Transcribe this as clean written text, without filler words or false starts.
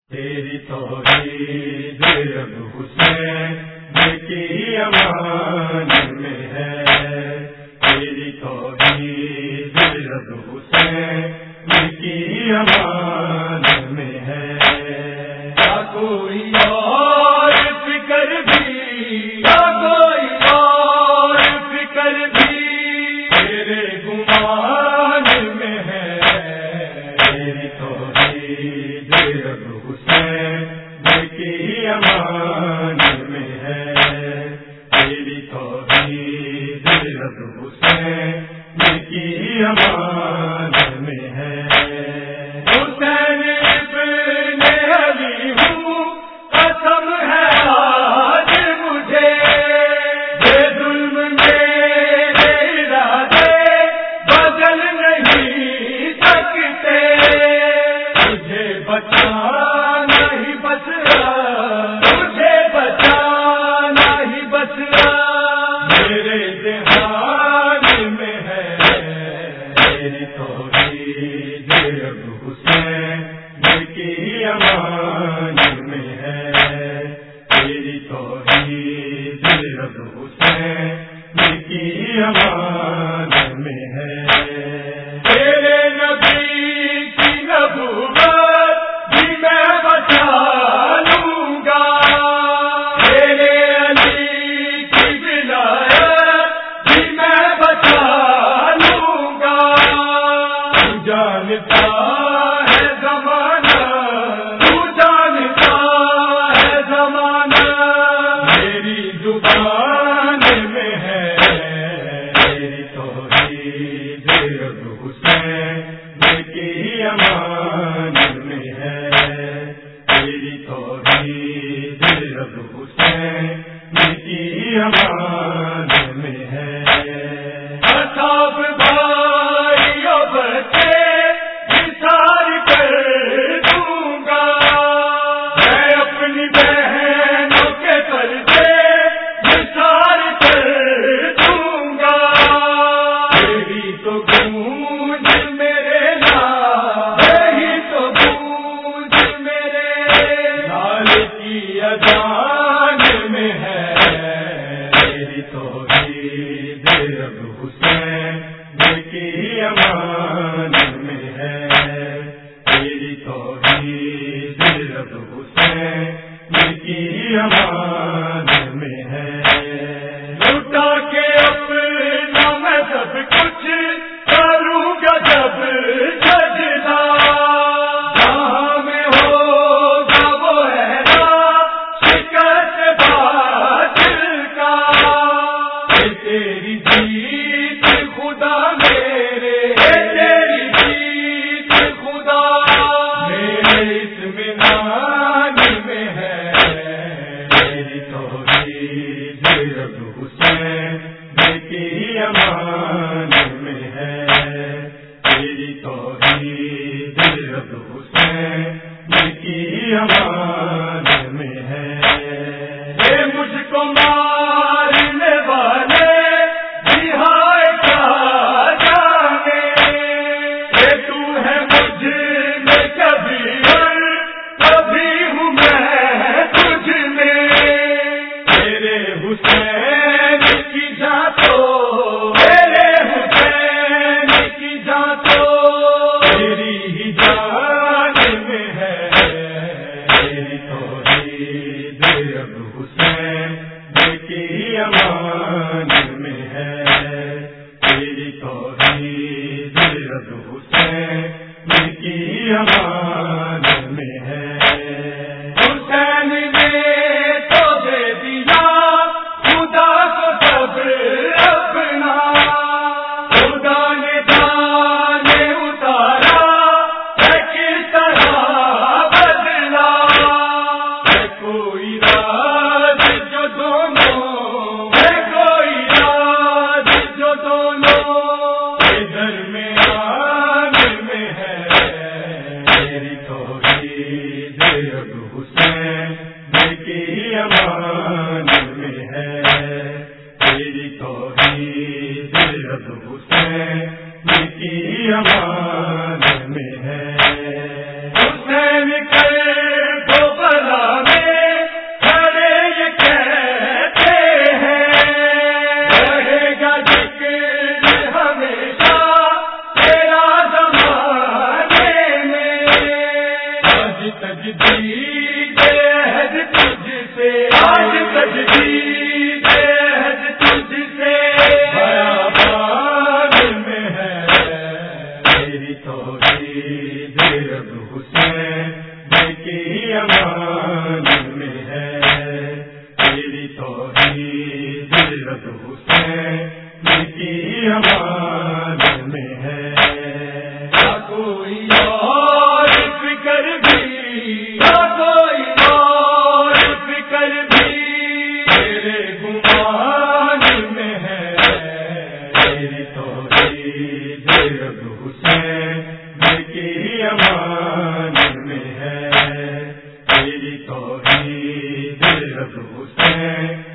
تیری توحید اب حسین کی امان میں ہے، تیری توحید اب حسین کی امان میں ہے، کیا کوئی اور فکر بھی، کیا کوئی اور فکر بھی تیرے گمان میں ہے، تیری توحید اب حسین کی امان میں ہے، تیری توحید اب حسین کی امان میں ہے۔ حسین ابن علی ہوں، قسم ہے آج مجھے، یہ ظلم میرے ارادے بدل نہیں سکتے، مجھے بچانا ہی بچ رہا، مجھے بچانا ہی بچ رہا، میرے ذہان میں ہے، تیری توحید اب حسین کی امان میں ہے، تیری توحید اب حسین کی امان میں ہے، تیرے نبی کی نبوت بھی میں بچا لوں گا، تیرے علی کی ولایت بھی میں بچا لوں گا، تو جانتا ہے زمانہ، تو جانتا ہے زمانہ، میری زبان میں ہے، تیری توحید اب حسین کی امان میں ہے، تیری توحید اب حسین کی امان میں ہے۔ اصحاب بھائیوں بچے نثار کر دوں گا، میں اپنی بہنوں کے پردے نثار کر دوں گا، تیری تو گونج میرے نام، یہی تو گونج میرے لال کی اذان میں ہے، تیری توحید اب حسین کی امان میں ہے، تیری توحید اب حسین کی امان میں ہے، لٹا کے اپنا میں سب کچھ کروں گا جب سجدہ، جہاں میں ہوگا وہ ہے شکست باطل کا، تیری جیت خدا میرے، تیری جیت خدا میرے اطمینان میں ہے، تیری توحید اب حسین کی امان میں ہے، تیری توحید اب حسین کی امان میں ہے، یہ مجھ کو مارنے والے جہائے کیا جانے، یہ تو ہے مجھ میں کبھی اور کبھی ہوں میں تجھ میں، تیرے حسین کی جان تو، تیرے حسین کی جان تو تیری ہی جان میں ہے، تجدید عہد تجھ سے، آج تجدید عہد تجھ سے بیابان میں ہے تیری توحید رب حسین کی امان میں ہے تیری توحید رب حسین کی امان میں ہے نہ کوئی اور فکر بھی نہ کوئی اور فکر بھی تیرے گمان میں ہے تیری توحید رب حسین کی امان میں ہے تیری توحید رب حسین